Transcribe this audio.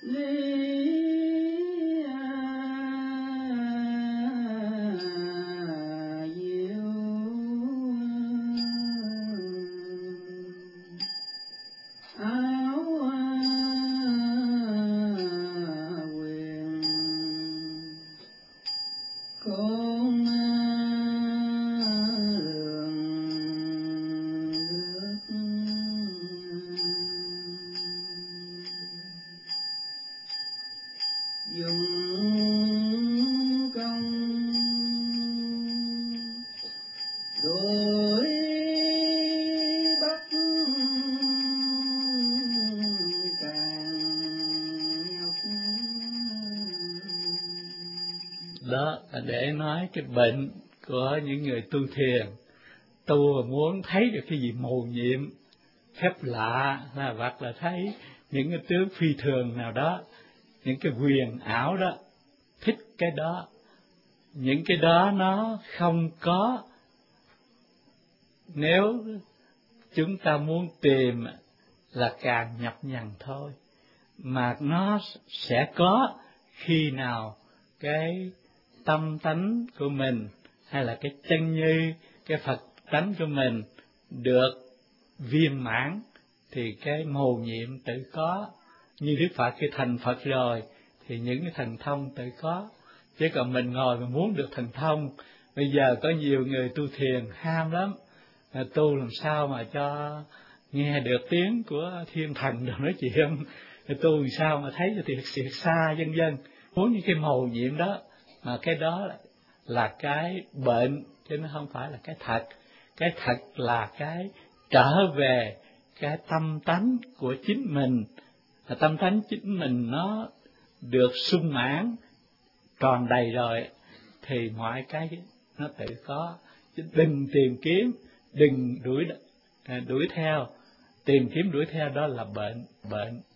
Đó là để nói cái bệnh của những người tu thiền. Tu muốn thấy được cái gì mầu nhiệm, phép lạ, hoặc là thấy những cái tướng phi thường nào đó, những cái huyền ảo đó, thích cái đó. Những cái đó nó không có, nếu chúng ta muốn tìm là càng nhập nhằng thôi, mà nó sẽ có khi nào cái tâm tánh của mình hay là cái chân như, cái Phật tánh của mình được viên mãn thì cái mầu nhiệm tự có. Như Đức Phật khi thành Phật rồi thì những cái thần thông tự có. Chứ còn mình ngồi mà muốn được thần thông, bây giờ có nhiều người tu thiền ham lắm, tu làm sao mà cho nghe được tiếng của thiên thần rồi nói chuyện, tu làm sao mà thấy cho thiệt xa vân vân. Muốn những cái mầu nhiệm đó, mà cái đó là cái bệnh chứ nó không phải là cái thật. Cái thật là cái trở về cái tâm tánh của chính mình. Tâm tánh chính mình nó được sung mãn tròn đầy rồi thì mọi cái nó tự có. Chứ đừng tìm kiếm, đừng đuổi theo. Tìm kiếm đuổi theo đó là bệnh.